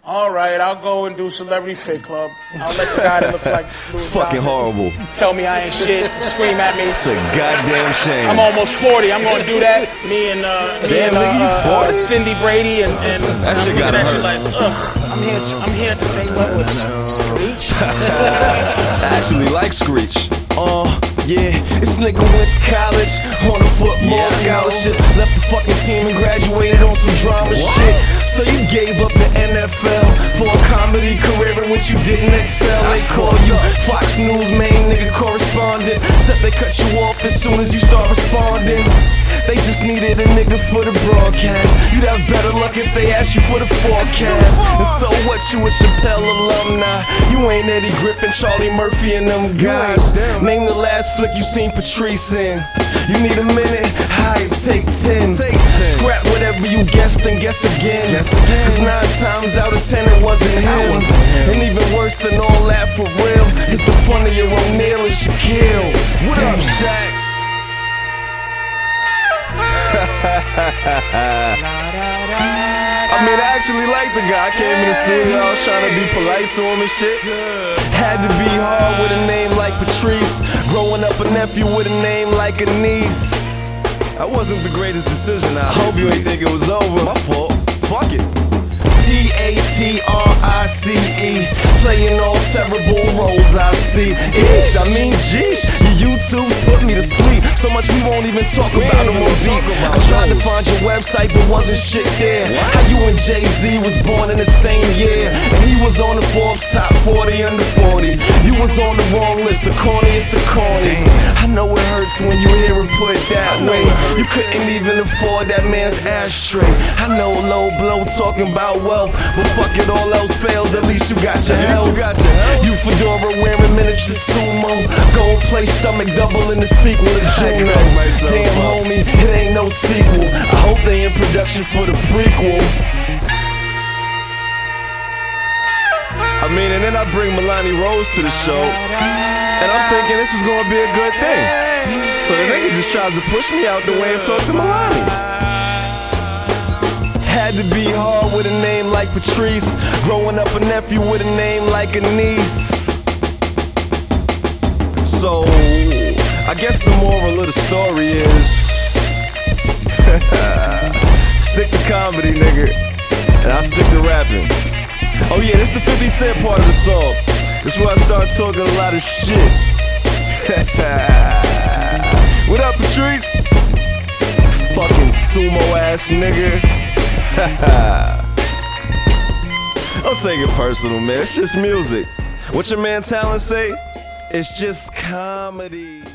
All right, I'll go and do Celebrity Fit Club. I'll let the guy that looks like Louis It's fucking horrible. tell me I ain't shit, scream at me. It's a goddamn shame. I'm almost 40. I'm gonna do that. Me and Damn, nigga, you 40? Cindy Brady and That shit gotta hurt. Like, ugh, I'm here at the same level as Screech. I actually like Screech. Yeah, this nigga went to college on a football scholarship. Left the fucking team and graduated on some drama shit. So you gave up the NFL for a comedy career in which you didn't excel. They call you Fox News main nigga correspondent, except they cut you off as soon as you start responding. They just needed a nigga for the broadcast. You'd have better luck if they asked you for the forecast. And so what, you a Chappelle alumni? You ain't Eddie Griffin, Charlie Murphy and them guys. Name the last flick you seen Patrice in. You need a minute, I'd take 10. Scrap whatever you guessed and guess again. Cause 9 times out of 10 it wasn't him. And even worse than all that for real is the funny of O'Neal and Shaquille. What up, Shaq? I mean, I actually like the guy. I came in the studio, I was trying to be polite to him and shit. Had to be hard with a name like Patrice, growing up a nephew with a name like a niece. That wasn't the greatest decision, I hope you ain't think it was over. My fault, fuck it. Patrice, playing all terrible roles I see. Ish, I mean, geesh, your YouTube put me to sleep. So much we won't even talk about them on beat. I tried to find your website, but wasn't shit there. How you and Jay-Z was born in the same year, and he was on the Forbes top 40 under 40. You was on the wrong list, the corniest the corny. I know it hurts when you hear it put that way. You couldn't even afford that man's ashtray. I know low blow talking about wealth, but fuck it, all else fails, at least you got your health. You fedora wearing miniature sumo, gon' play stomach double in the sequel to Juno. Damn homie, it ain't no sequel. I hope they in production for the prequel. I mean, and then I bring Milani Rose to the show, and I'm thinking this is gonna be a good thing. So the nigga just tries to push me out the way and talk to Milani. Had to be hard with a name like Patrice, growing up a nephew with a name like a niece. So, I guess the moral of the story is stick to comedy, nigga, and I'll stick to rapping. Oh yeah, this the 50 Cent part of the song. This is where I start talking a lot of shit. What up, Patrice? Fucking sumo ass nigga. Don't take it personal, man. It's just music. What your man Talent say? It's just comedy.